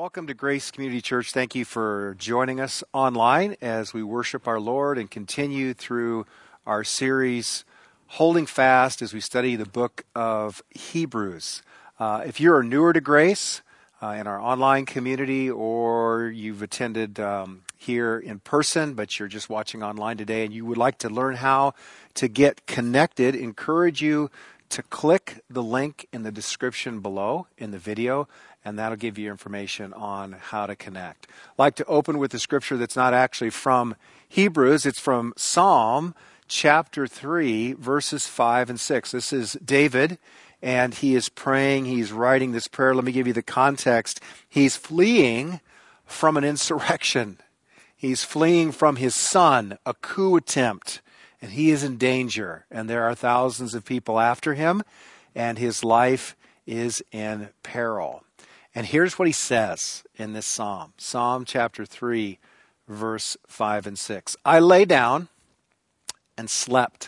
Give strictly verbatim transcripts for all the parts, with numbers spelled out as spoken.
Welcome to Grace Community Church. Thank you for joining us online as we worship our Lord and continue through our series, Holding Fast, as we study the book of Hebrews. Uh, if you're newer to Grace uh, in our online community, or you've attended um, here in person, but you're just watching online today and you would like to learn how to get connected, encourage you to click the link in the description below in the video, and that'll give you information on how to connect. I'd like to open with a scripture that's not actually from Hebrews. It's from Psalm chapter three, verses five and six. This is David, and he is praying. He's writing this prayer. Let me give you the context. He's fleeing from an insurrection. He's fleeing from his son, a coup attempt, and he is in danger. And there are thousands of people after him, and his life is in peril. And here's what he says in this psalm. Psalm chapter three, verse five and six. I lay down and slept.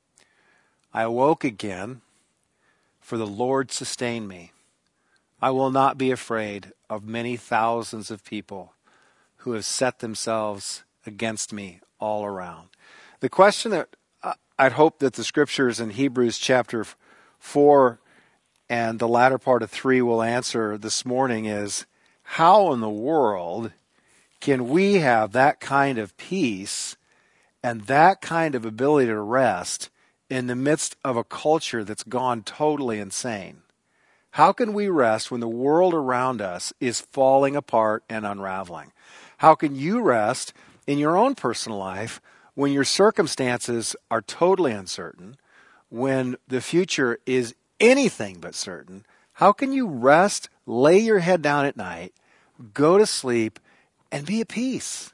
I awoke again, for the Lord sustained me. I will not be afraid of many thousands of people who have set themselves against me all around. The question that I'd hope that the scriptures in Hebrews chapter four and the latter part of three will answer this morning is, how in the world can we have that kind of peace and that kind of ability to rest in the midst of a culture that's gone totally insane? How can we rest when the world around us is falling apart and unraveling? How can you rest in your own personal life when your circumstances are totally uncertain, when the future is anything but certain? How can you rest, lay your head down at night, go to sleep, and be at peace?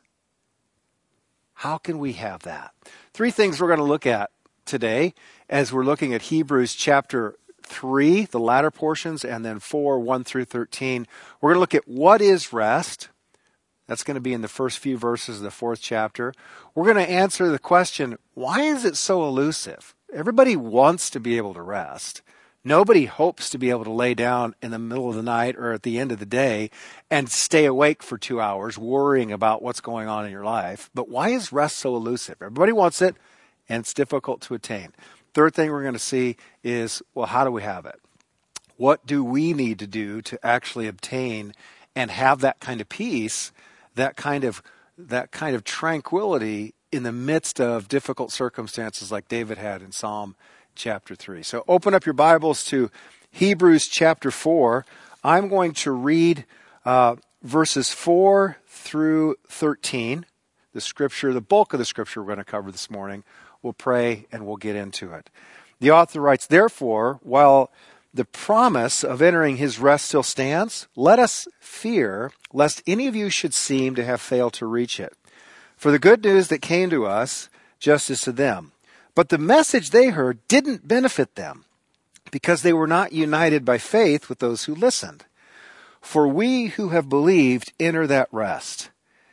How can we have that? Three things we're going to look at today as we're looking at Hebrews chapter three, the latter portions, and then four, one through thirteen. We're going to look at what is rest. That's going to be in the first few verses of the fourth chapter. We're going to answer the question, why is it so elusive? Everybody wants to be able to rest. Nobody hopes to be able to lay down in the middle of the night or at the end of the day and stay awake for two hours worrying about what's going on in your life. But why is rest so elusive? Everybody wants it, and it's difficult to attain. Third thing we're going to see is, well, how do we have it? What do we need to do to actually obtain and have that kind of peace, that kind of that kind of tranquility in the midst of difficult circumstances like David had in Psalm chapter three. So open up your Bibles to Hebrews chapter four. I'm going to read uh, verses four through thirteen. The scripture, the bulk of the scripture we're going to cover this morning. We'll pray and we'll get into it. The author writes, therefore, while the promise of entering his rest still stands, let us fear lest any of you should seem to have failed to reach it. For the good news that came to us, just as to them. But the message they heard didn't benefit them, because they were not united by faith with those who listened. For we who have believed enter that rest.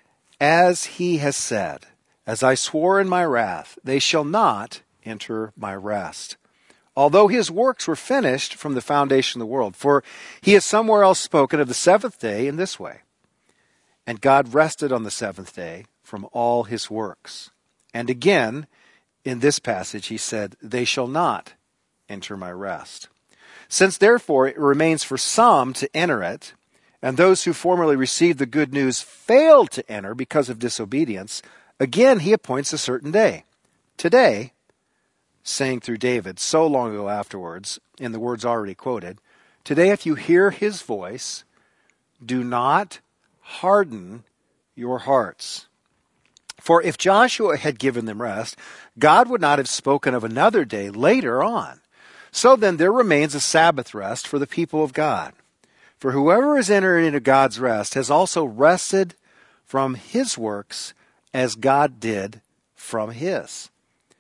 As he has said, as I swore in my wrath, they shall not enter my rest. Although his works were finished from the foundation of the world. For he has somewhere else spoken of the seventh day in this way. And God rested on the seventh day from all his works. And again, in this passage, he said, they shall not enter my rest. Since therefore it remains for some to enter it, and those who formerly received the good news failed to enter because of disobedience, again he appoints a certain day. Today, saying through David so long ago afterwards, in the words already quoted, today if you hear his voice, do not harden your hearts. For if Joshua had given them rest, God would not have spoken of another day later on. So then there remains a Sabbath rest for the people of God. For whoever has entered into God's rest has also rested from his works as God did from his.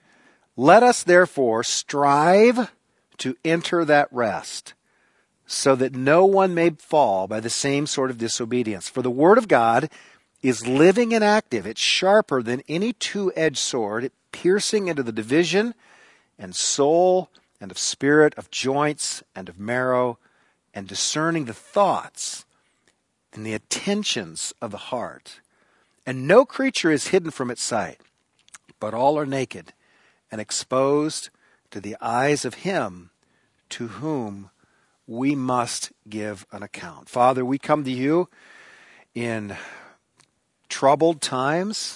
Let us therefore strive to enter that rest, so that no one may fall by the same sort of disobedience. For the word of God is living and active. It's sharper than any two-edged sword, piercing into the division and soul and of spirit, of joints and of marrow, and discerning the thoughts and the attentions of the heart. And no creature is hidden from its sight, but all are naked and exposed to the eyes of him to whom we must give an account. Father, we come to you in troubled times,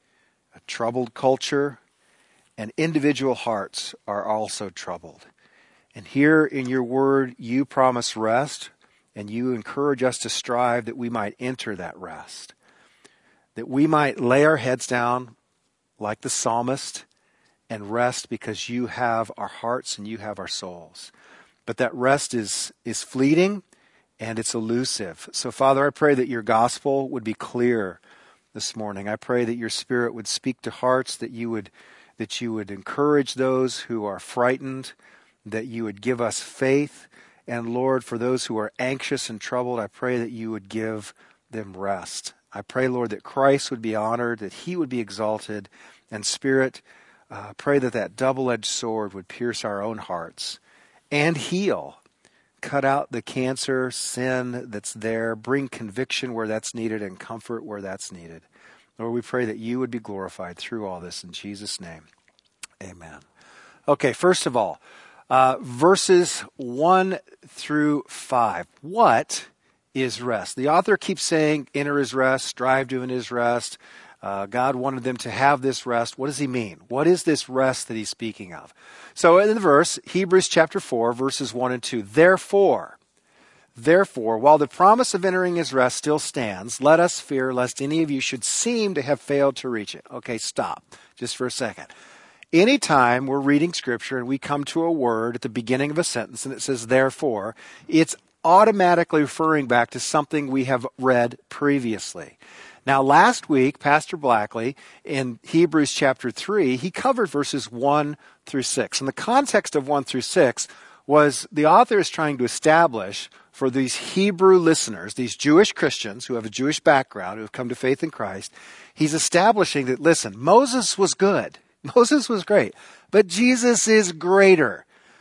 a troubled culture, and individual hearts are also troubled. And here in your word, you promise rest, and you encourage us to strive that we might enter that rest, that we might lay our heads down like the psalmist and rest because you have our hearts and you have our souls. But that rest is, is fleeting and it's elusive. So, Father, I pray that your gospel would be clear this morning. I pray that your Spirit would speak to hearts, that you would, that you would encourage those who are frightened, that you would give us faith. And Lord, for those who are anxious and troubled, I pray that you would give them rest. I pray, Lord, that Christ would be honored, that he would be exalted. And Spirit, uh, pray that that double-edged sword would pierce our own hearts and heal. Cut out the cancer, sin that's there. Bring conviction where that's needed and comfort where that's needed. Lord, we pray that you would be glorified through all this in Jesus' name. Amen. Okay, first of all, uh, verses one through five. What is rest? The author keeps saying, enter his rest, strive to enter his rest. Uh, God wanted them to have this rest. What does he mean? What is this rest that he's speaking of? So in the verse, Hebrews chapter four, verses one and two. Therefore, therefore, while the promise of entering his rest still stands, let us fear lest any of you should seem to have failed to reach it. Okay, stop just for a second. Anytime we're reading scripture and we come to a word at the beginning of a sentence and it says therefore, it's automatically referring back to something we have read previously. Now, last week, Pastor Blackley, in Hebrews chapter three, he covered verses one through six. And the context of one through six was the author is trying to establish for these Hebrew listeners, these Jewish Christians who have a Jewish background, who have come to faith in Christ, he's establishing that, listen, Moses was good. Moses was great. But Jesus is greater.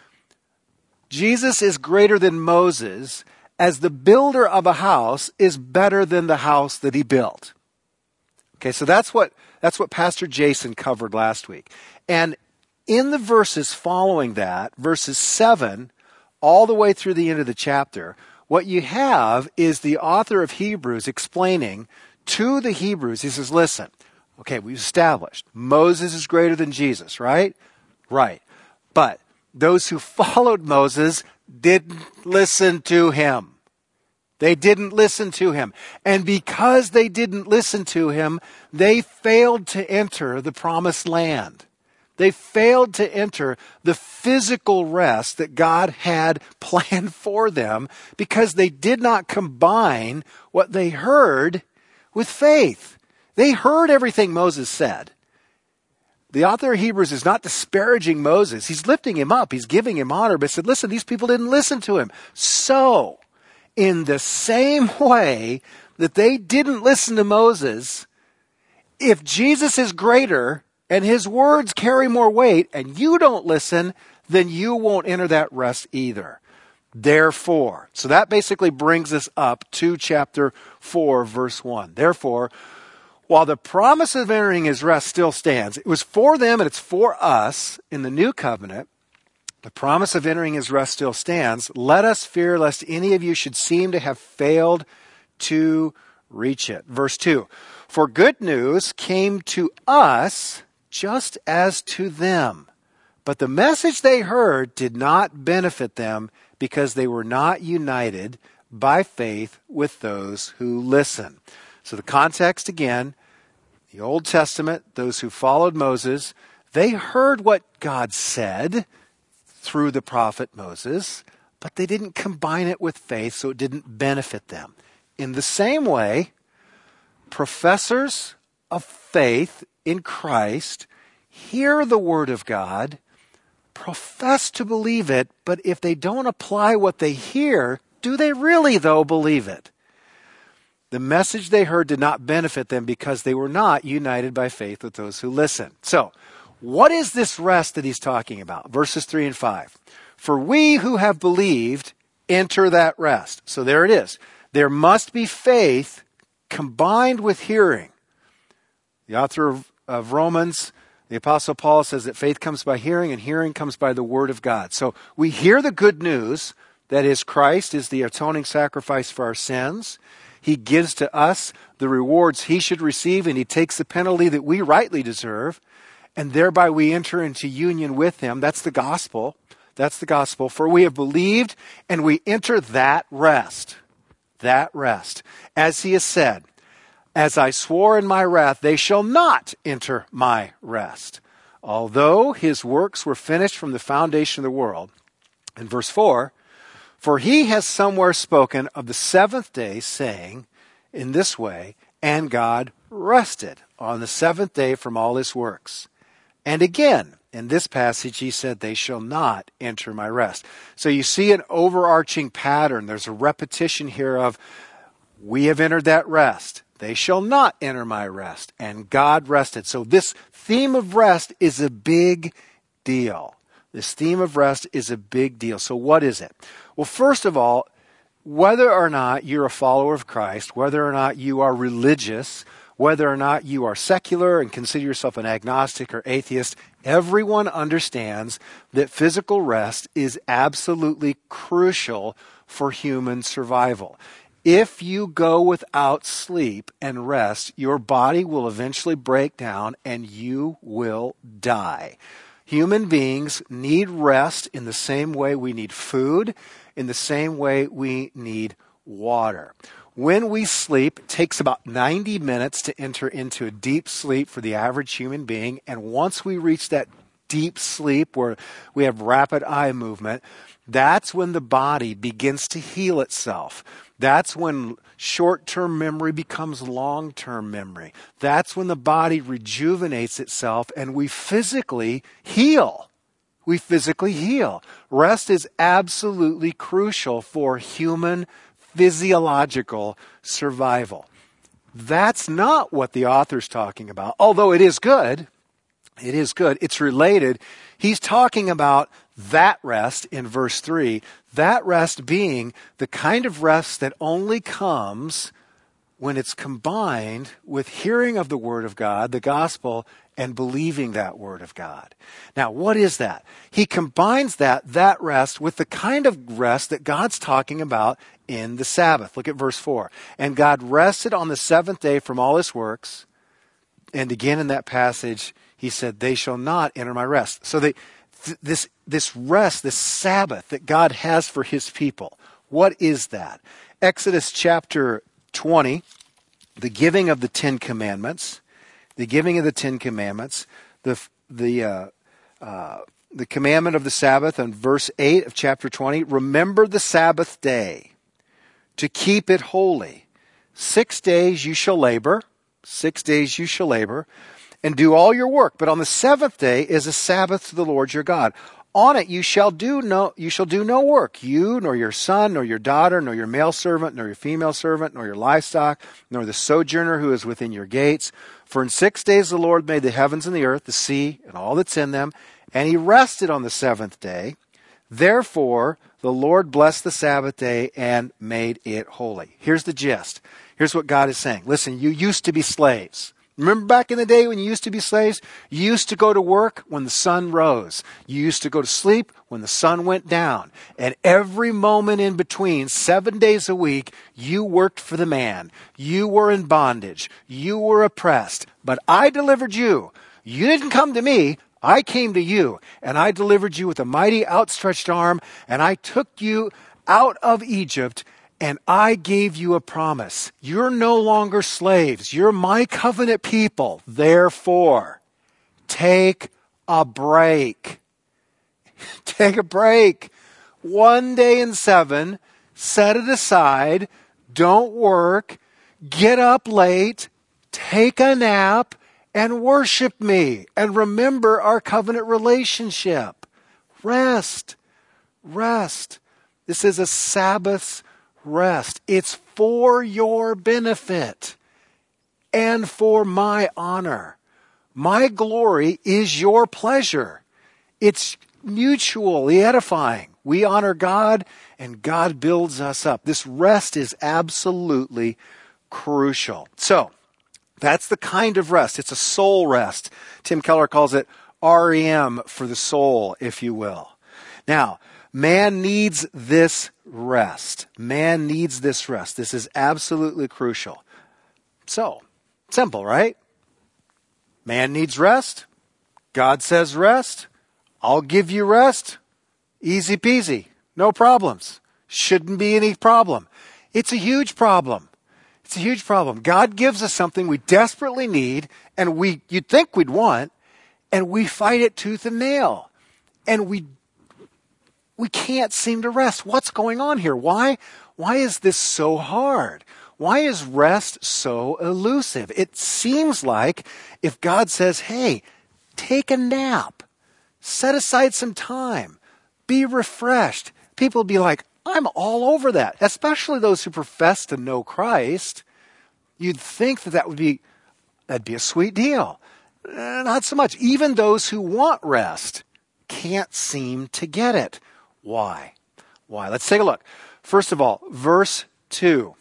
Jesus is greater than Moses, as the builder of a house is better than the house that he built. Okay, so that's what that's what Pastor Jason covered last week. And in the verses following that, verses seven all the way through the end of the chapter, what you have is the author of Hebrews explaining to the Hebrews, he says, listen, okay, we've established Moses is greater than Jesus, right? Right. But those who followed Moses didn't listen to him. They didn't listen to him. And because they didn't listen to him, they failed to enter the promised land. They failed to enter the physical rest that God had planned for them because they did not combine what they heard with faith. They heard everything Moses said. The author of Hebrews is not disparaging Moses. He's lifting him up. He's giving him honor. But said, listen, these people didn't listen to him. So, in the same way that they didn't listen to Moses, if Jesus is greater and his words carry more weight and you don't listen, then you won't enter that rest either. Therefore, so that basically brings us up to chapter four, verse one. Therefore, while the promise of entering his rest still stands, it was for them and it's for us in the new covenant. The promise of entering his rest still stands. Let us fear lest any of you should seem to have failed to reach it. Verse two, for good news came to us just as to them. But the message they heard did not benefit them because they were not united by faith with those who listen. So the context again, the Old Testament, those who followed Moses, they heard what God said through the prophet Moses, but they didn't combine it with faith, so it didn't benefit them. In the same way, professors of faith in Christ hear the word of God, profess to believe it, but if they don't apply what they hear, do they really, though, believe it? The message they heard did not benefit them because they were not united by faith with those who listen. So, what is this rest that he's talking about? Verses three and five. For we who have believed enter that rest. So there it is. There must be faith combined with hearing. The author of, of Romans, the Apostle Paul, says that faith comes by hearing and hearing comes by the Word of God. So we hear the good news, that is, Christ is the atoning sacrifice for our sins. He gives to us the rewards he should receive, and he takes the penalty that we rightly deserve, and thereby we enter into union with him. That's the gospel. That's the gospel. For we have believed, and we enter that rest. That rest. As he has said, as I swore in my wrath, they shall not enter my rest. Although his works were finished from the foundation of the world. In verse four, for he has somewhere spoken of the seventh day, saying, in this way, and God rested on the seventh day from all his works. And again, in this passage, he said, they shall not enter my rest. So you see an overarching pattern. There's a repetition here of, we have entered that rest. They shall not enter my rest. And God rested. So this theme of rest is a big deal. This theme of rest is a big deal. So what is it? Well, first of all, whether or not you're a follower of Christ, whether or not you are religious, whether or not you are secular and consider yourself an agnostic or atheist, everyone understands that physical rest is absolutely crucial for human survival. If you go without sleep and rest, your body will eventually break down and you will die. Human beings need rest in the same way we need food, in the same way we need water. When we sleep, it takes about ninety minutes to enter into a deep sleep for the average human being. And once we reach that deep sleep where we have rapid eye movement, that's when the body begins to heal itself. That's when short-term memory becomes long-term memory. That's when the body rejuvenates itself and we physically heal. We physically heal. Rest is absolutely crucial for human physiological survival. That's not what the author's talking about, although it is good. It is good. It's related. He's talking about that rest in verse three, that rest being the kind of rest that only comes when it's combined with hearing of the Word of God, the gospel, and believing that Word of God. Now, what is that? He combines that, that rest, with the kind of rest that God's talking about in the Sabbath. Look at verse four. And God rested on the seventh day from all his works. And again in that passage, he said, they shall not enter my rest. So they, th- this, this rest, this Sabbath that God has for his people, what is that? Exodus chapter twenty, the giving of the Ten Commandments, the giving of the Ten Commandments, the the uh, uh, the commandment of the Sabbath in verse eight of chapter twenty. Remember the Sabbath day to keep it holy. Six days you shall labor, six days you shall labor, and do all your work. But on the seventh day is a Sabbath to the Lord your God. On it you shall do no you shall do no work, you nor your son, nor your daughter, nor your male servant, nor your female servant, nor your livestock, nor the sojourner who is within your gates. For in six days the Lord made the heavens and the earth, the sea, and all that's in them, and he rested on the seventh day. Therefore the Lord blessed the Sabbath day and made it holy. Here's the gist. Here's what God is saying. Listen, you used to be slaves. Remember back in the day when you used to be slaves? You used to go to work when the sun rose. You used to go to sleep when the sun went down. And every moment in between, seven days a week, you worked for the man. You were in bondage. You were oppressed. But I delivered you. You didn't come to me. I came to you. And I delivered you with a mighty outstretched arm. And I took you out of Egypt. And I gave you a promise. You're no longer slaves. You're my covenant people. Therefore, take a break. Take a break. One day in seven, set it aside. Don't work. Get up late. Take a nap and worship me. And remember our covenant relationship. Rest. Rest. This is a Sabbath rest. It's for your benefit and for my honor. My glory is your pleasure. It's mutually edifying. We honor God, and God builds us up. This rest is absolutely crucial. So, that's the kind of rest. It's a soul rest. Tim Keller calls it R E M for the soul, if you will. Now, man needs this rest. Man needs this rest. This is absolutely crucial. So, simple, right? Man needs rest. God says rest. I'll give you rest. Easy peasy. No problems. Shouldn't be any problem. It's a huge problem. It's a huge problem. God gives us something we desperately need, and we you'd think we'd want, and we fight it tooth and nail. And we we can't seem to rest. What's going on here? Why? Why is this so hard? Why is rest so elusive? It seems like if God says, hey, take a nap, set aside some time, be refreshed, people would be like, I'm all over that, especially those who profess to know Christ. You'd think that that would be, that'd be a sweet deal. Uh, not so much. Even those who want rest can't seem to get it. Why? Why? Let's take a look. First of all, verse two.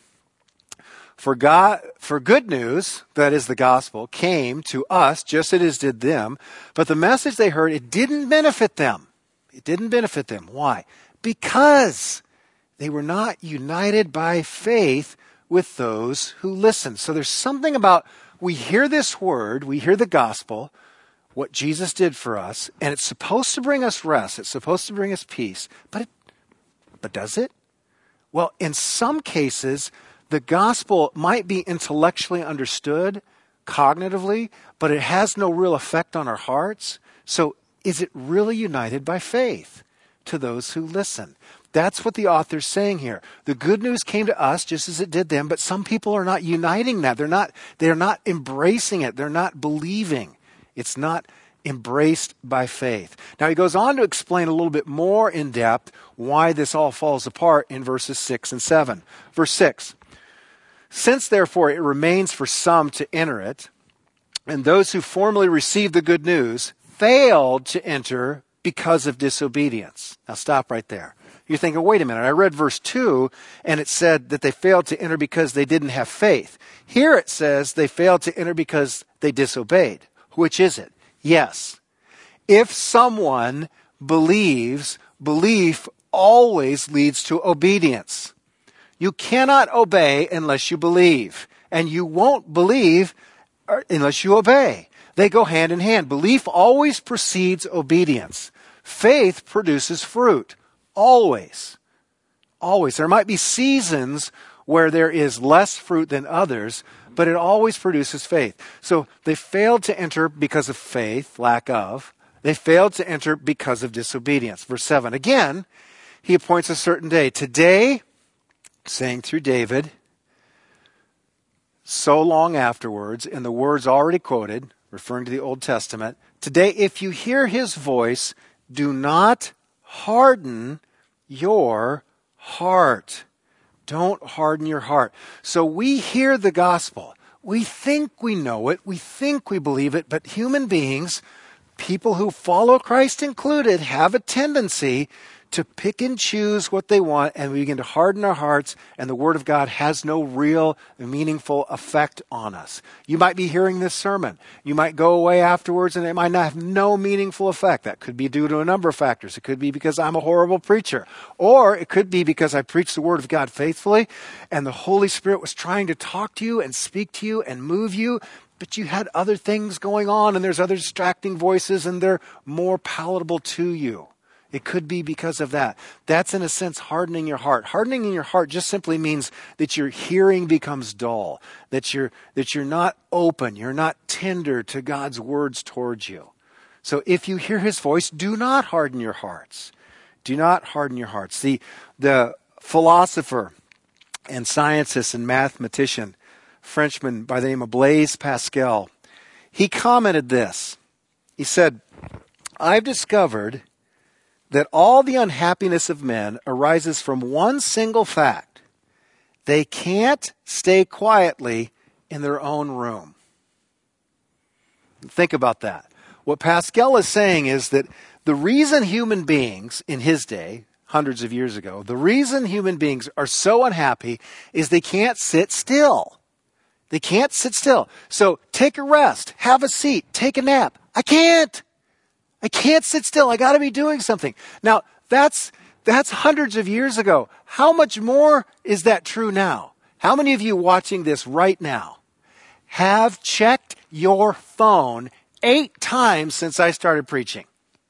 For God, for good news, that is the gospel, came to us just as it did them, but the message they heard, it didn't benefit them. It didn't benefit them. Why? Because they were not united by faith with those who listen. So there's something about, we hear this word, we hear the gospel, what Jesus did for us, and it's supposed to bring us rest. It's supposed to bring us peace. But it, but does it? Well, in some cases, the gospel might be intellectually understood, cognitively, but it has no real effect on our hearts. So is it really united by faith to those who listen? That's what the author's saying here. The good news came to us just as it did them, but some people are not uniting that. They're not, they're not embracing it. They're not believing. It's not embraced by faith. Now he goes on to explain a little bit more in depth why this all falls apart in verses six and seven. Verse six, since therefore it remains for some to enter it, and those who formerly received the good news failed to enter because of disobedience. Now stop right there. You're thinking, wait a minute, I read verse two, and it said that they failed to enter because they didn't have faith. Here it says they failed to enter because they disobeyed. Which is it? Yes. If someone believes, belief always leads to obedience. You cannot obey unless you believe, and you won't believe unless you obey. They go hand in hand. Belief always precedes obedience. Faith produces fruit. Always. Always. There might be seasons where there is less fruit than others, but it always produces faith. So they failed to enter because of faith, lack of. They failed to enter because of disobedience. Verse seven. Again, he appoints a certain day. Today, saying through David, so long afterwards, in the words already quoted, referring to the Old Testament, today, if you hear his voice, do not harden your heart. Don't harden your heart. So we hear the gospel. We think we know it. We think we believe it. But human beings, people who follow Christ included, have a tendency to pick and choose what they want, and we begin to harden our hearts, and the Word of God has no real meaningful effect on us. You might be hearing this sermon. You might go away afterwards, and it might not have no meaningful effect. That could be due to a number of factors. It could be because I'm a horrible preacher, or it could be because I preached the Word of God faithfully, and the Holy Spirit was trying to talk to you and speak to you and move you, but you had other things going on, and there's other distracting voices, and they're more palatable to you. It could be because of that. That's, in a sense, hardening your heart. Hardening in your heart just simply means that your hearing becomes dull, that you're, that you're not open, you're not tender to God's words towards you. So if you hear his voice, do not harden your hearts. Do not harden your hearts. The, the philosopher and scientist and mathematician, Frenchman by the name of Blaise Pascal, he commented this. He said, I've discovered that all the unhappiness of men arises from one single fact. They can't stay quietly in their own room. Think about that. What Pascal is saying is that the reason human beings in his day, hundreds of years ago. The reason human beings are so unhappy is they can't sit still. They can't sit still. So take a rest, have a seat, take a nap. I can't. I can't sit still. I got to be doing something. Now, that's that's hundreds of years ago. How much more is that true now? How many of you watching this right now have checked your phone eight times since I started preaching?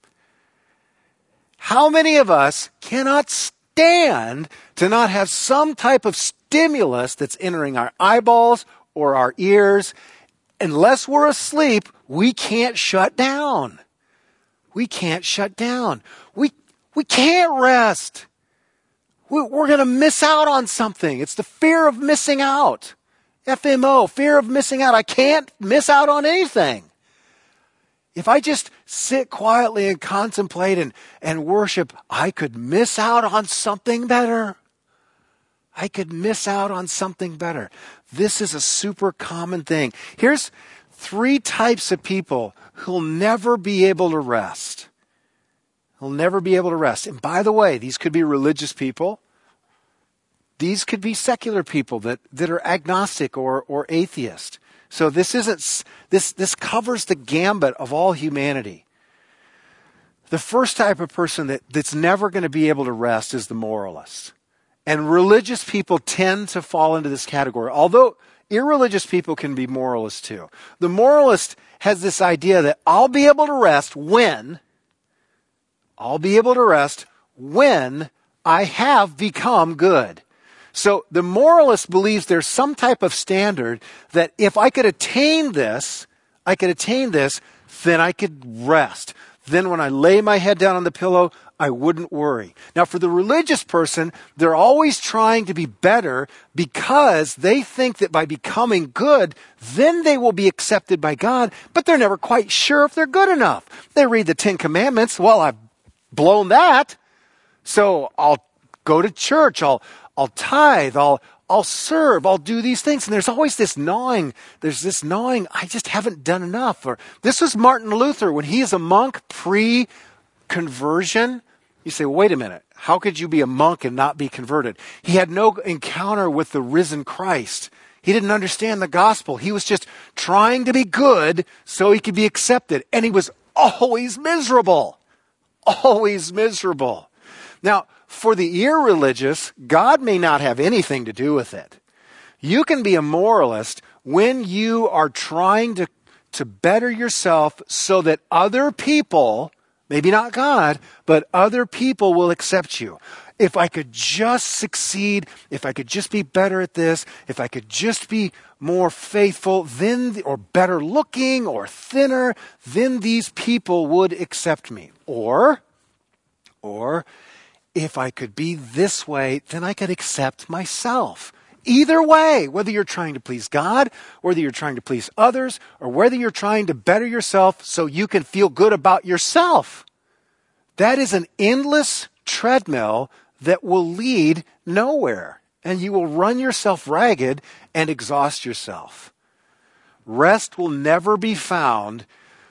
How many of us cannot stand to not have some type of stimulus that's entering our eyeballs or our ears? Unless we're asleep, we can't shut down. We can't shut down. We we can't rest. We, we're going to miss out on something. It's the fear of missing out. F M O, fear of missing out. I can't miss out on anything. If I just sit quietly and contemplate and, and worship, I could miss out on something better. I could miss out on something better. This is a super common thing. Here's three types of people who'll never be able to rest. Who'll never be able to rest. And by the way, these could be religious people. These could be secular people that, that are agnostic or, or atheist. So this isn't, this, this covers the gambit of all humanity. The first type of person that, that's never going to be able to rest is the moralist. And religious people tend to fall into this category, although irreligious people can be moralists too. The moralist has this idea that I'll be able to rest when, I'll be able to rest when I have become good. So the moralist believes there's some type of standard that if I could attain this, I could attain this, then I could rest. Then when I lay my head down on the pillow, I wouldn't worry. Now for the religious person, they're always trying to be better because they think that by becoming good, then they will be accepted by God, but they're never quite sure if they're good enough. They read the Ten Commandments. Well, I've blown that. So I'll go to church. I'll, I'll tithe. I'll, I'll serve. I'll do these things. And there's always this gnawing. There's this gnawing. I just haven't done enough. Or this was Martin Luther when he is a monk pre-conversion. You say, well, wait a minute. How could you be a monk and not be converted? He had no encounter with the risen Christ. He didn't understand the gospel. He was just trying to be good so he could be accepted. And he was always miserable. Always miserable. Now, for the irreligious, God may not have anything to do with it. You can be a moralist when you are trying to, to better yourself so that other people, maybe not God, but other people will accept you. If I could just succeed, if I could just be better at this, if I could just be more faithful, then, or better looking or thinner, then these people would accept me. Or, or, if I could be this way, then I could accept myself. Either way, whether you're trying to please God, whether you're trying to please others, or whether you're trying to better yourself so you can feel good about yourself, that is an endless treadmill that will lead nowhere. And you will run yourself ragged and exhaust yourself. Rest will never be found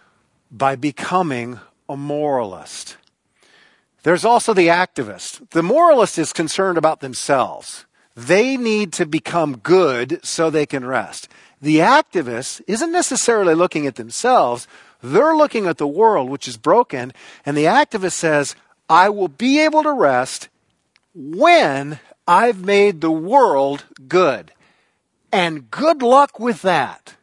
by becoming a moralist. There's also the activist. The moralist is concerned about themselves. They need to become good so they can rest. The activist isn't necessarily looking at themselves. They're looking at the world, which is broken. And the activist says, I will be able to rest when I've made the world good. And good luck with that.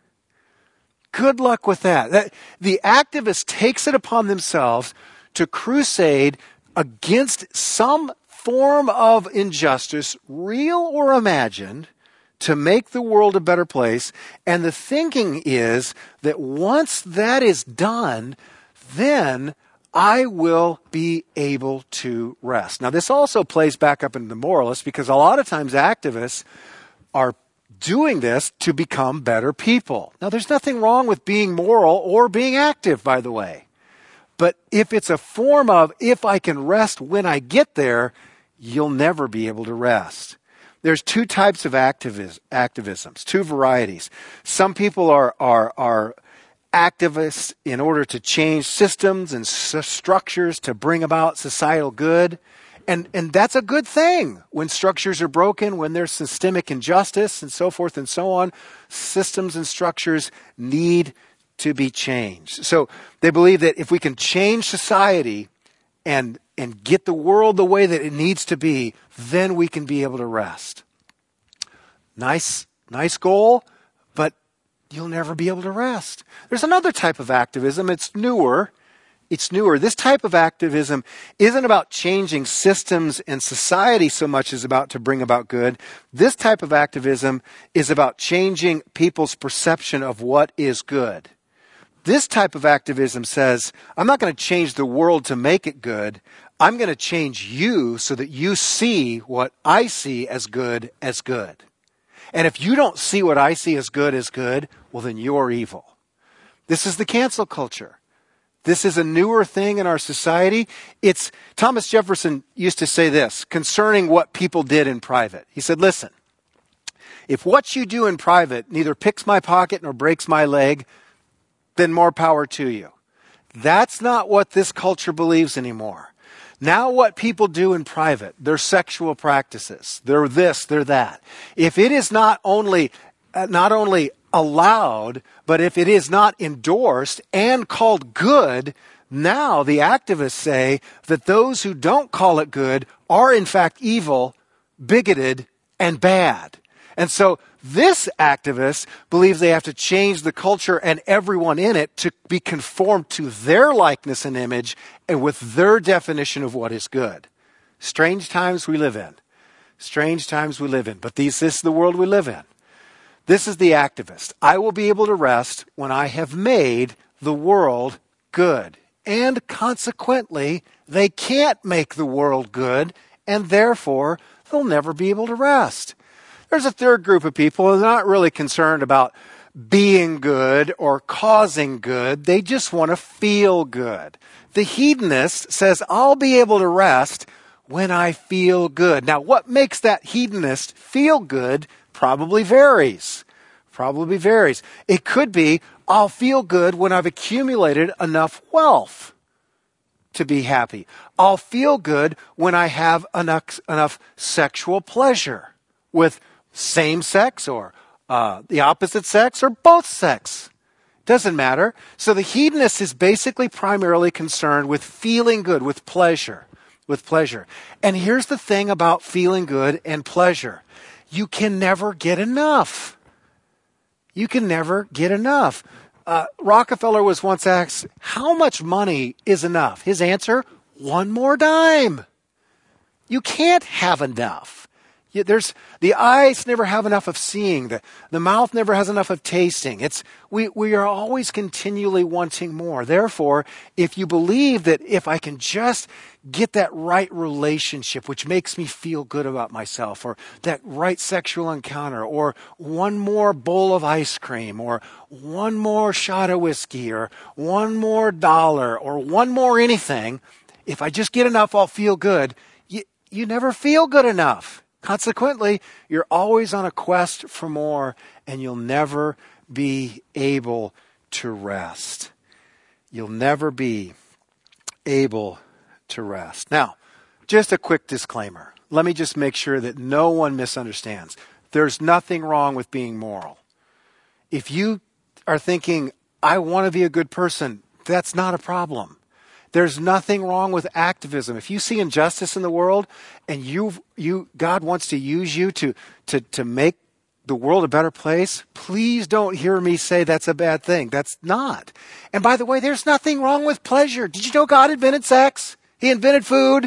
Good luck with that. The activist takes it upon themselves to crusade against some form of injustice, real or imagined, to make the world a better place. And the thinking is that once that is done, then I will be able to rest. Now, this also plays back up into the moralist because a lot of times activists are doing this to become better people. Now, there's nothing wrong with being moral or being active, by the way. But if it's a form of, if I can rest when I get there, you'll never be able to rest. There's two types of activis- activisms, two varieties. Some people are, are, are activists in order to change systems and s- structures to bring about societal good. And, and that's a good thing. When structures are broken, when there's systemic injustice and so forth and so on, systems and structures need to be changed. So they believe that if we can change society and, and get the world the way that it needs to be, then we can be able to rest. Nice, nice goal, but you'll never be able to rest. There's another type of activism. It's newer. It's newer. This type of activism isn't about changing systems and society so much as about to bring about good. This type of activism is about changing people's perception of what is good. This type of activism says, I'm not going to change the world to make it good. I'm going to change you so that you see what I see as good as good. And if you don't see what I see as good as good, well, then you're evil. This is the cancel culture. This is a newer thing in our society. It's Thomas Jefferson used to say this concerning what people did in private. He said, listen, if what you do in private neither picks my pocket nor breaks my leg, then more power to you. That's not what this culture believes anymore. Now what people do in private, their sexual practices, they're this, they're that. If it is not only, uh, not only allowed, but if it is not endorsed and called good, now the activists say that those who don't call it good are in fact evil, bigoted, and bad. And so this activist believes they have to change the culture and everyone in it to be conformed to their likeness and image and with their definition of what is good. Strange times we live in. Strange times we live in. But these, this is the world we live in. This is the activist. I will be able to rest when I have made the world good. And consequently, they can't make the world good, and therefore, they'll never be able to rest. There's a third group of people who are not really concerned about being good or causing good. They just want to feel good. The hedonist says, I'll be able to rest when I feel good. Now, what makes that hedonist feel good probably varies. Probably varies. It could be, I'll feel good when I've accumulated enough wealth to be happy. I'll feel good when I have enough, enough sexual pleasure with same sex or uh, the opposite sex or both sex. Doesn't matter. So the hedonist is basically primarily concerned with feeling good, with pleasure, with pleasure. And here's the thing about feeling good and pleasure. You can never get enough. You can never get enough. Uh, Rockefeller was once asked, how much money is enough? His answer, one more dime. You can't have enough. You, there's, the eyes never have enough of seeing. The, the mouth never has enough of tasting. It's, we, we are always continually wanting more. Therefore, if you believe that if I can just get that right relationship, which makes me feel good about myself, or that right sexual encounter, or one more bowl of ice cream, or one more shot of whiskey, or one more dollar, or one more anything, if I just get enough, I'll feel good. You, you never feel good enough. Consequently, you're always on a quest for more, and you'll never be able to rest. You'll never be able to rest. Now, just a quick disclaimer. Let me just make sure that no one misunderstands. There's nothing wrong with being moral. If you are thinking, I want to be a good person, that's not a problem. There's nothing wrong with activism. If you see injustice in the world and you, you, God wants to use you to, to, to make the world a better place, please don't hear me say that's a bad thing. That's not. And by the way, there's nothing wrong with pleasure. Did you know God invented sex? He invented food.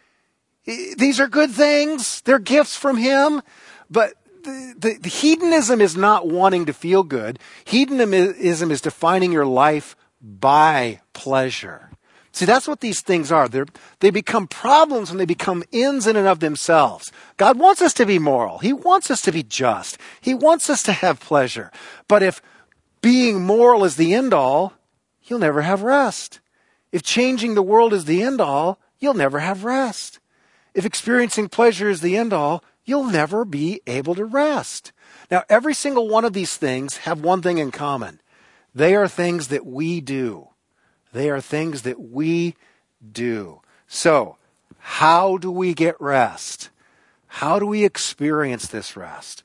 These are good things. They're gifts from Him. But the, the, the hedonism is not wanting to feel good. Hedonism is defining your life by pleasure. See, that's what these things are. They're, they become problems when they become ends in and of themselves. God wants us to be moral. He wants us to be just. He wants us to have pleasure. But if being moral is the end all, you'll never have rest. If changing the world is the end all, you'll never have rest. If experiencing pleasure is the end all, you'll never be able to rest. Now, every single one of these things have one thing in common. They are things that we do. They are things that we do. So, How do we get rest? How do we experience this rest?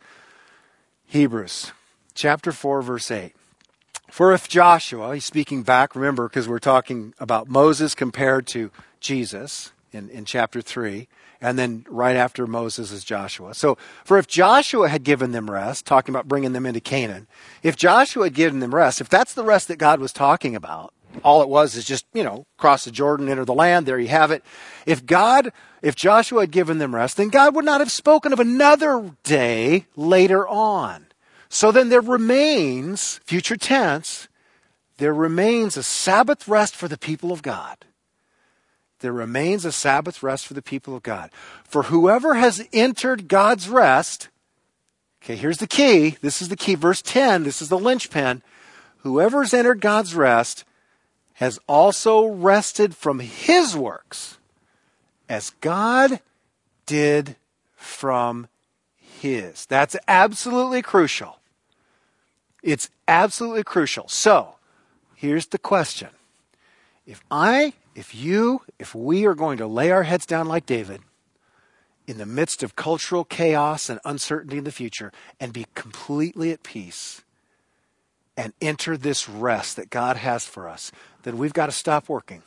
Hebrews chapter four, verse eight. For if Joshua, he's speaking back, remember, because we're talking about Moses compared to Jesus in, in chapter three, and then right after Moses is Joshua. So, for if Joshua had given them rest, talking about bringing them into Canaan, if Joshua had given them rest, if that's the rest that God was talking about, all it was is just, you know, cross the Jordan, enter the land, there you have it. If God, if Joshua had given them rest, then God would not have spoken of another day later on. So then there remains, future tense, there remains a Sabbath rest for the people of God. There remains a Sabbath rest for the people of God. For whoever has entered God's rest, okay, here's the key. This is the key. Verse ten, this is the linchpin. Whoever has entered God's rest has also rested from his works as God did from his. That's absolutely crucial. It's absolutely crucial. So, here's the question. If I, if you, if we are going to lay our heads down like David in the midst of cultural chaos and uncertainty in the future and be completely at peace and enter this rest that God has for us, then we've got to stop working.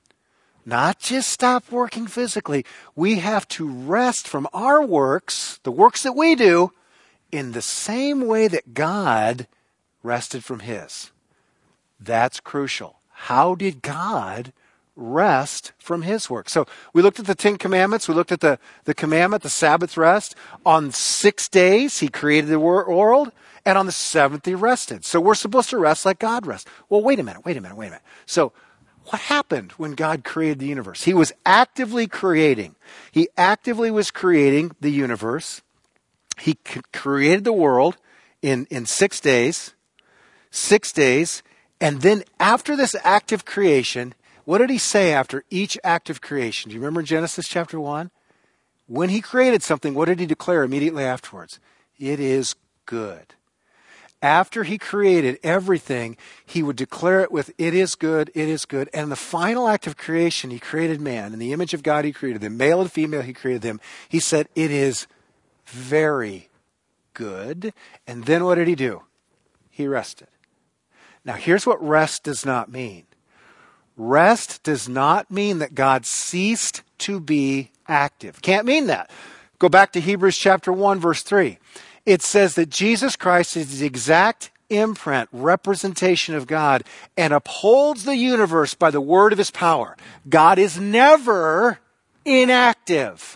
Not just stop working physically. We have to rest from our works, the works that we do, in the same way that God rested from his. That's crucial. How did God rest from his work? So we looked at the Ten Commandments. We looked at the, the commandment, the Sabbath rest. On six days, he created the world. And on the seventh, he rested. So we're supposed to rest like God rests. Well, wait a minute, wait a minute, wait a minute. So what happened when God created the universe? He was actively creating. He actively was creating the universe. He c- created the world in, in six days. Six days. And then after this active creation, what did he say after each act of creation? Do you remember in Genesis chapter one? When he created something, what did he declare immediately afterwards? It is good. After he created everything, he would declare it with, it is good, it is good. And the final act of creation, he created man. In the image of God, he created them. Male and female, he created them. He said, it is very good. And then what did he do? He rested. Now, here's what rest does not mean. Rest does not mean that God ceased to be active. Can't mean that. Go back to Hebrews chapter one, verse three. It says that Jesus Christ is the exact imprint, representation of God, and upholds the universe by the word of his power. God is never inactive.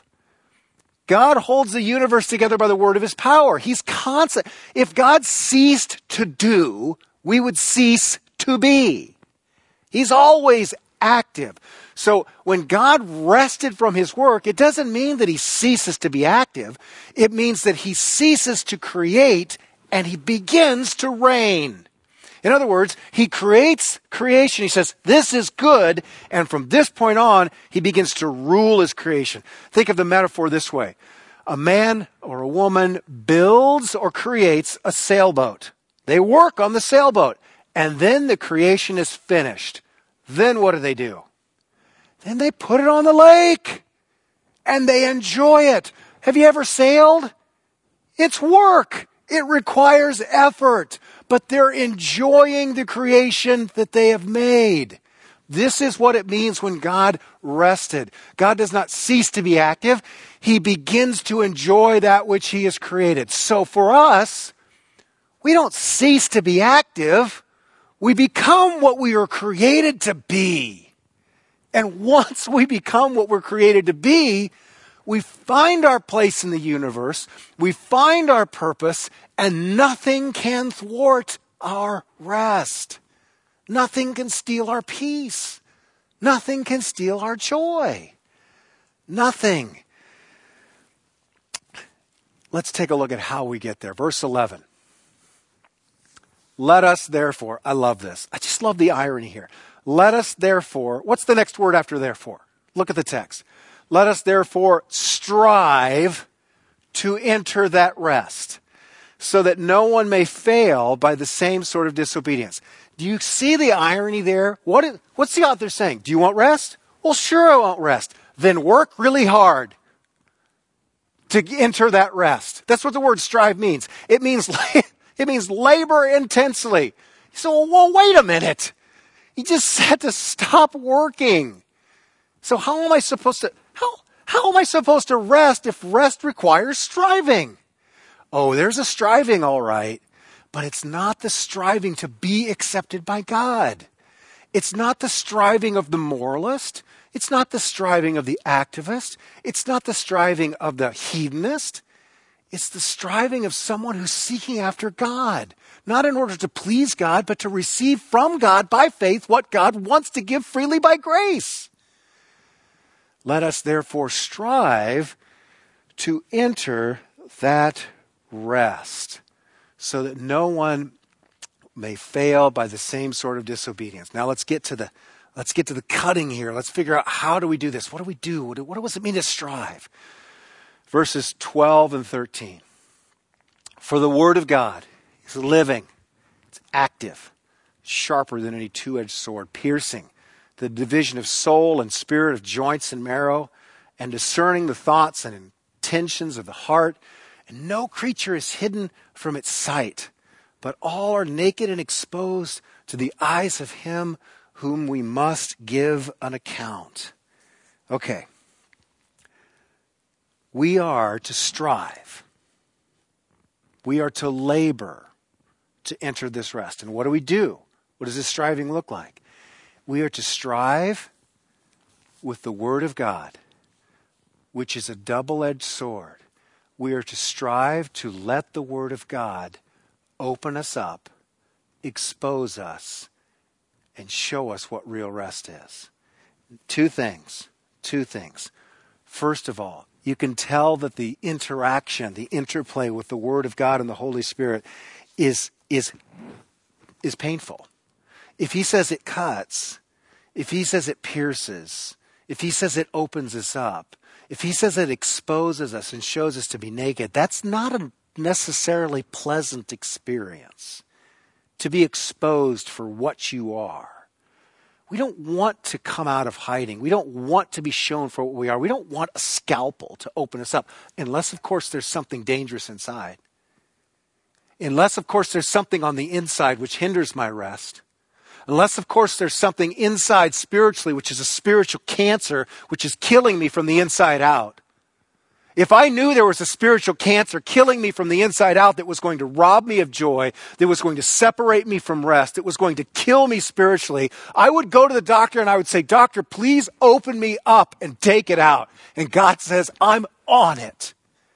God holds the universe together by the word of his power. He's constant. If God ceased to do, we would cease to be. He's always active. So when God rested from his work, it doesn't mean that he ceases to be active. It means that he ceases to create and he begins to reign. In other words, he creates creation. He says, this is good. And from this point on, he begins to rule his creation. Think of the metaphor this way. A man or a woman builds or creates a sailboat. They work on the sailboat. And then the creation is finished. Then what do they do? Then they put it on the lake. And they enjoy it. Have you ever sailed? It's work. It requires effort. But they're enjoying the creation that they have made. This is what it means when God rested. God does not cease to be active. He begins to enjoy that which he has created. So for us, we don't cease to be active. We become what we are created to be. And once we become what we're created to be, we find our place in the universe, we find our purpose, and nothing can thwart our rest. Nothing can steal our peace. Nothing can steal our joy. Nothing. Let's take a look at how we get there. Verse eleven. Let us therefore, I love this. I just love the irony here. Let us therefore, what's the next word after therefore? Look at the text. Let us therefore strive to enter that rest, so that no one may fail by the same sort of disobedience. Do you see the irony there? What is, what's the author saying? Do you want rest? Well, sure I want rest. then work really hard to enter that rest. That's what the word strive means. It means, it means labor intensely. So, well, wait a minute. You just said to stop working. So how am I supposed to, how, how am I supposed to rest if rest requires striving? Oh, there's a striving, all right, but it's not the striving to be accepted by God. It's not the striving of the moralist. It's not the striving of the activist. It's not the striving of the hedonist. It's the striving of someone who's seeking after God, not in order to please God, but to receive from God by faith what God wants to give freely by grace. Let us therefore strive to enter that rest so that no one may fail by the same sort of disobedience. Now let's get to the let's get to the cutting here. Let's figure out, how do we do this? What do we do? What, do, what does it mean to strive? Verses twelve and thirteen. For the word of God is living, it's active, sharper than any two-edged sword, piercing the division of soul and spirit, of joints and marrow, and discerning the thoughts and intentions of the heart. And no creature is hidden from its sight, but all are naked and exposed to the eyes of him whom we must give an account. Okay. We are to strive. We are to labor to enter this rest. And what do we do? What does this striving look like? We are to strive with the Word of God, which is a double-edged sword. We are to strive to let the Word of God open us up, expose us, and show us what real rest is. Two things. Two things. First of all, you can tell that the interaction, the interplay with the Word of God and the Holy Spirit is, is, is painful. If he says it cuts, if he says it pierces, if he says it opens us up, if he says it exposes us and shows us to be naked, that's not a necessarily pleasant experience. To be exposed for what you are. We don't want to come out of hiding. We don't want to be shown for what we are. We don't want a scalpel to open us up. Unless, of course, there's something dangerous inside. Unless, of course, there's something on the inside which hinders my rest. Unless, of course, there's something inside spiritually, which is a spiritual cancer, which is killing me from the inside out. If I knew there was a spiritual cancer killing me from the inside out that was going to rob me of joy, that was going to separate me from rest, that was going to kill me spiritually, I would go to the doctor and I would say, "Doctor, please open me up and take it out." And God says, "I'm on it."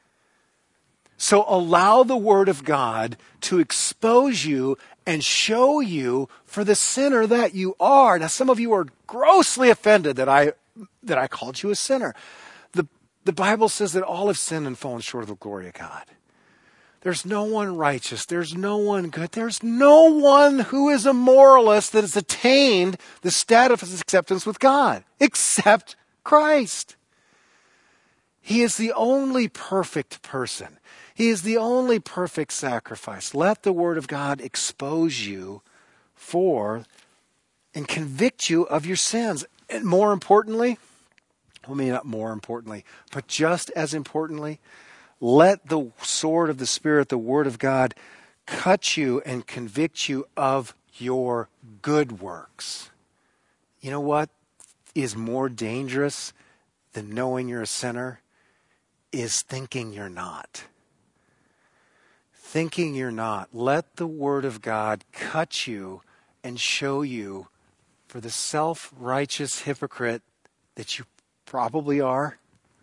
So allow the Word of God to expose you and show you for the sinner that you are. Now, some of you are grossly offended that I that I called you a sinner. The, the Bible says that all have sinned and fallen short of the glory of God. There's no one righteous. There's no one good. There's no one who is a moralist that has attained the status of acceptance with God, except Christ. He is the only perfect person. He is the only perfect sacrifice. Let the Word of God expose you for and convict you of your sins. And more importantly, well, maybe not more importantly, but just as importantly, let the sword of the Spirit, the Word of God, cut you and convict you of your good works. You know what is more dangerous than knowing you're a sinner? Is thinking you're not. Thinking you're not. Let the Word of God cut you and show you for the self-righteous hypocrite that you probably are.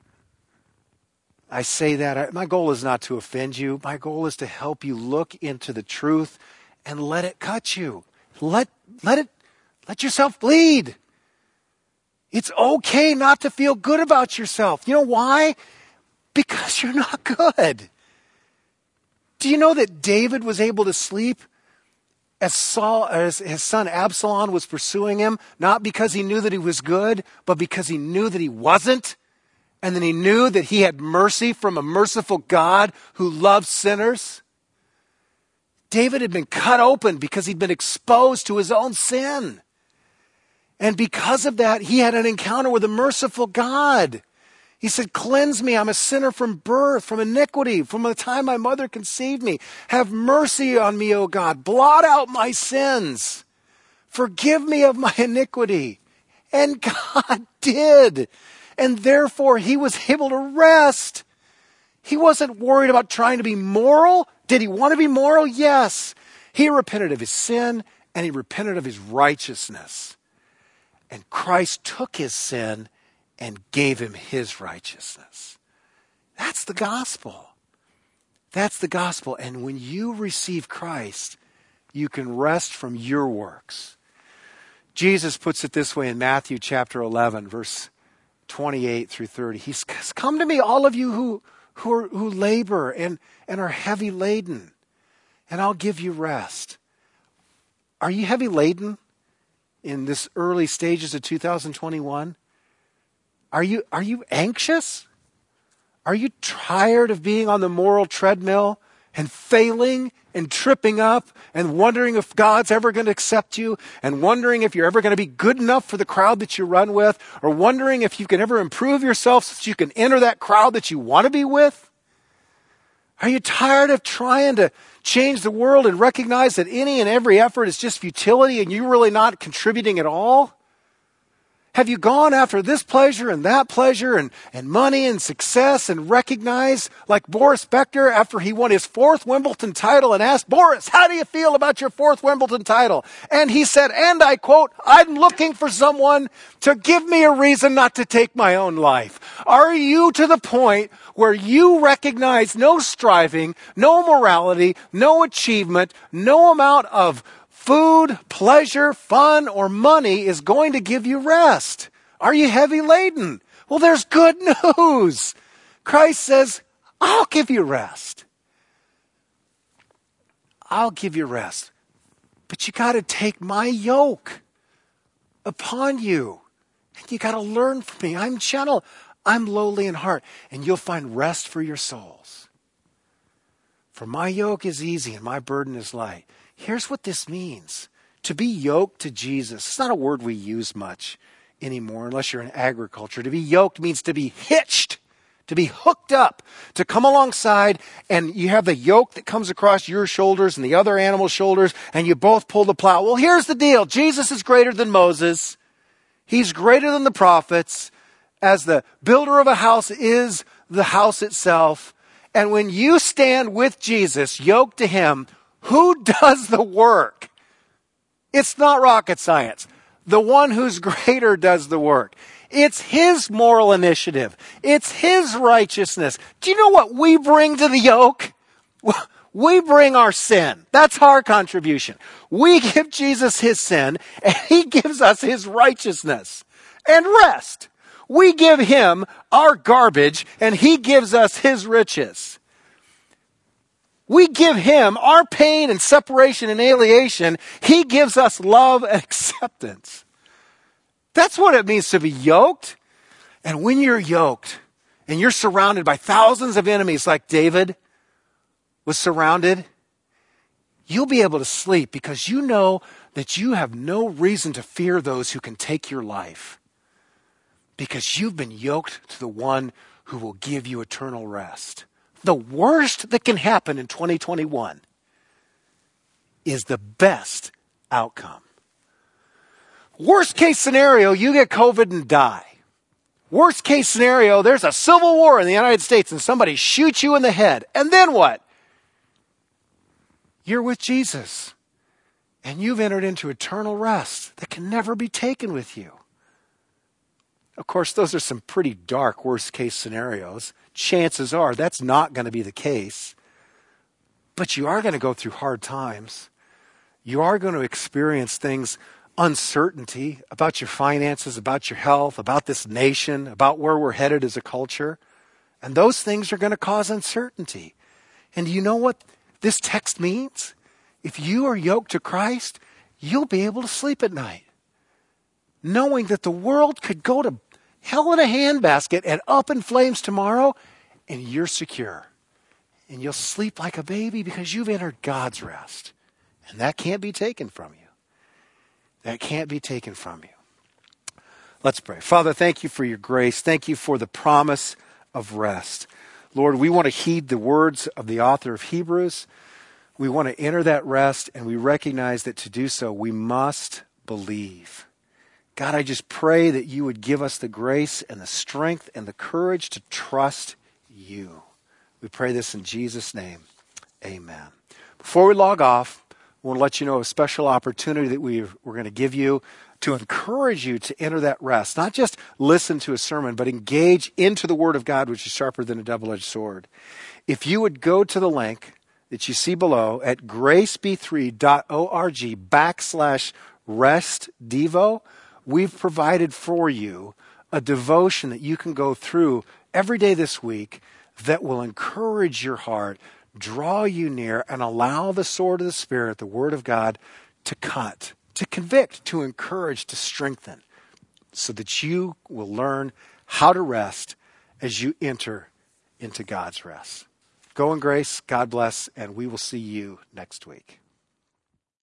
I say that, my goal is not to offend you. My goal is to help you look into the truth and let it cut you. Let, let it, let yourself bleed. It's okay not to feel good about yourself. You know why? Because you're not good. Do you know that David was able to sleep as Saul, as his son Absalom was pursuing him, not because he knew that he was good, but because he knew that he wasn't? And then he knew that he had mercy from a merciful God who loves sinners. David had been cut open because he'd been exposed to his own sin. And because of that, he had an encounter with a merciful God. He said, cleanse me, I'm a sinner from birth, from iniquity, from the time my mother conceived me. Have mercy on me, O God. Blot out my sins. Forgive me of my iniquity. And God did. And therefore, he was able to rest. He wasn't worried about trying to be moral. Did he want to be moral? Yes. He repented of his sin and he repented of his righteousness. And Christ took his sin and gave him his righteousness. That's the gospel. That's the gospel. And when you receive Christ, you can rest from your works. Jesus puts it this way in Matthew chapter eleven, verse twenty-eight through thirty. He says, come to me, all of you who, who, are, who labor and, and are heavy laden, and I'll give you rest. Are you heavy laden in this early stages of two thousand twenty-one? Are you, are you anxious? Are you tired of being on the moral treadmill and failing and tripping up and wondering if God's ever going to accept you and wondering if you're ever going to be good enough for the crowd that you run with, or wondering if you can ever improve yourself so that you can enter that crowd that you want to be with? Are you tired of trying to change the world and recognize that any and every effort is just futility and you're really not contributing at all? Have you gone after this pleasure and that pleasure and, and money and success and recognized, like Boris Becker after he won his fourth Wimbledon title and asked, Boris, how do you feel about your fourth Wimbledon title? And he said, and I quote, I'm looking for someone to give me a reason not to take my own life. Are you to the point where you recognize no striving, no morality, no achievement, no amount of food, pleasure, fun, or money is going to give you rest? Are you heavy laden? Well, there's good news. Christ says, I'll give you rest. I'll give you rest. But you got to take my yoke upon you. And you got to learn from me. I'm gentle. I'm lowly in heart. And you'll find rest for your souls. For my yoke is easy and my burden is light. Here's what this means. To be yoked to Jesus. It's not a word we use much anymore unless you're in agriculture. To be yoked means to be hitched, to be hooked up, to come alongside, and you have the yoke that comes across your shoulders and the other animal's shoulders, and you both pull the plow. Well, here's the deal. Jesus is greater than Moses. He's greater than the prophets. As the builder of a house is the house itself. And when you stand with Jesus, yoked to him, who does the work? It's not rocket science. The one who's greater does the work. It's his moral initiative. It's his righteousness. Do you know what we bring to the yoke? We bring our sin. That's our contribution. We give Jesus his sin, and he gives us his righteousness and rest. We give him our garbage, and he gives us his riches. We give him our pain and separation and alienation. He gives us love and acceptance. That's what it means to be yoked. And when you're yoked and you're surrounded by thousands of enemies like David was surrounded, you'll be able to sleep because you know that you have no reason to fear those who can take your life, because you've been yoked to the one who will give you eternal rest. The worst that can happen in twenty twenty-one is the best outcome. Worst case scenario, you get COVID and die. Worst case scenario, there's a civil war in the United States and somebody shoots you in the head. And then what? You're with Jesus. And you've entered into eternal rest that can never be taken with you. Of course, those are some pretty dark worst case scenarios. Chances are that's not going to be the case. But you are going to go through hard times. You are going to experience things, uncertainty about your finances, about your health, about this nation, about where we're headed as a culture. And those things are going to cause uncertainty. And do you know what this text means? If you are yoked to Christ, you'll be able to sleep at night, knowing that the world could go to hell in a handbasket and up in flames tomorrow, and you're secure. And you'll sleep like a baby because you've entered God's rest. And that can't be taken from you. That can't be taken from you. Let's pray. Father, thank you for your grace. Thank you for the promise of rest. Lord, we want to heed the words of the author of Hebrews. We want to enter that rest, and we recognize that to do so, we must believe. God, I just pray that you would give us the grace and the strength and the courage to trust you. We pray this in Jesus' name. Amen. Before we log off, I want to let you know a special opportunity that we, we're going to give you to encourage you to enter that rest. Not just listen to a sermon, but engage into the Word of God, which is sharper than a double-edged sword. If you would go to the link that you see below at graceb3.org backslash rest devo, we've provided for you a devotion that you can go through every day this week that will encourage your heart, draw you near, and allow the sword of the Spirit, the Word of God, to cut, to convict, to encourage, to strengthen, so that you will learn how to rest as you enter into God's rest. Go in grace, God bless, and we will see you next week.